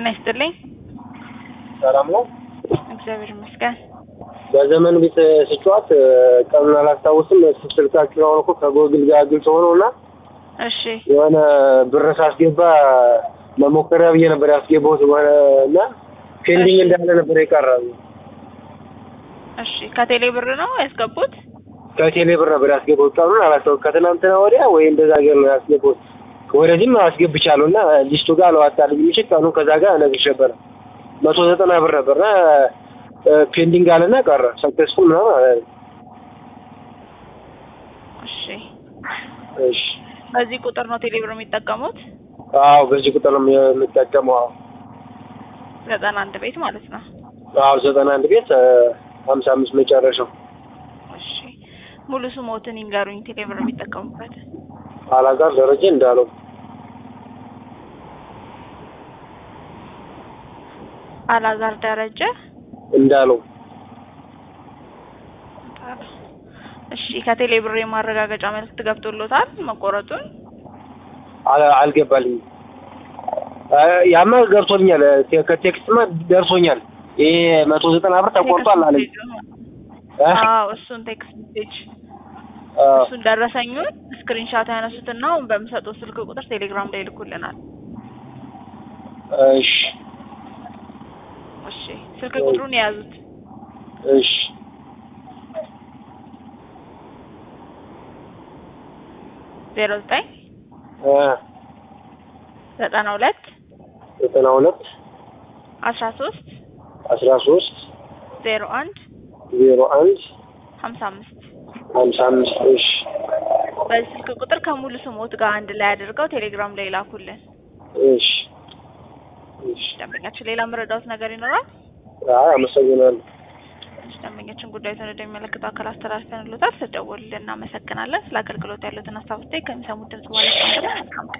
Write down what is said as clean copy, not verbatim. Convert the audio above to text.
ጤና ይስጥልኝ። ሰላም ነው? እግዚአብሔር ይመስገን። በዘመን ቤት ስጫወት ቀኑን አላስታውስም። ስልካችሁ አሁን እኮ ከጎግል ጋር ግልጽ ሆኖና እሺ የሆነ ብር ሳስገባ መሞከሪያ ብዬ ነበር ያስገባሁት እና ፔንዲንግ እንዳለ ነበር የቀረው። እሺ ከቴሌ ብር ነው ያስገቡት? ከቴሌ ብር ነበር ያስገባሁት። ቀኑን አላስታውስም። ከትናንትና ወዲያ ወይ እንደዛ ገር ነው ያስገባሁት። ወደዚህም አስገብቻለሁና ሊስቱ ጋር አላወጣልኝ የሚችል ቀኑ ከዛ ጋር ነግሬሽ ነበር። 190 ብር ነበርና ፔንዲንግ አለና ቀረ። ሰክሰስፉል ነው ማለት ነው። እሺ በዚህ ቁጥር ነው ቴሌ ብር የሚጠቀሙት? አዎ በዚህ ቁጥር ነው የምጠቀመው። 91 ቤት ማለት ነው። አዎ 91 ቤት 55 መጨረሻው። እሺ ሙሉ ስሞትን ይንገሩኝ ቴሌ ብር የሚጠቀሙበት። አላዛር ደረጀ እንዳለው። አላዛር ደረጀ እንዳለው። እሺ ከቴሌ ብር የማረጋገጫ መልዕክት ገብቶሎታል መቆረጡን? አልገባልኝም። ያማ ገብቶኛል። ከቴክስትማ ደርሶኛል። ይሄ 190 ብር ተቆርጧል አለኝ። አዎ እሱን ቴክስት ሜሴጅ እሱን ደረሰኙን ስክሪንሻት ያነሱትና በሚሰጡት ስልክ ቁጥር ቴሌግራም ላይ ይልኩልናል። እሺ እሺ ስልክ ቁጥሩን ያዙት። እሺ 09 92 92 13 01 55 እሺ በስልክ ቁጥር ከሙሉ ስሞት ጋር አንድ ላይ አድርገው ቴሌግራም ላይ ላኩልን። እሺ ደንበኛችን ሌላ መረዳት ነገር ይኖራል? አይ አመሰግናለሁ። ደንበኛችን ጉዳዩን ወደሚመለከተው አካል አስተላልፈንልዎታል። ስለደወሉልን እናመሰግናለን። ስለ አገልግሎት ያሉትን ሀሳብ ከሚሰሙት ድምጽ ማለት ነው።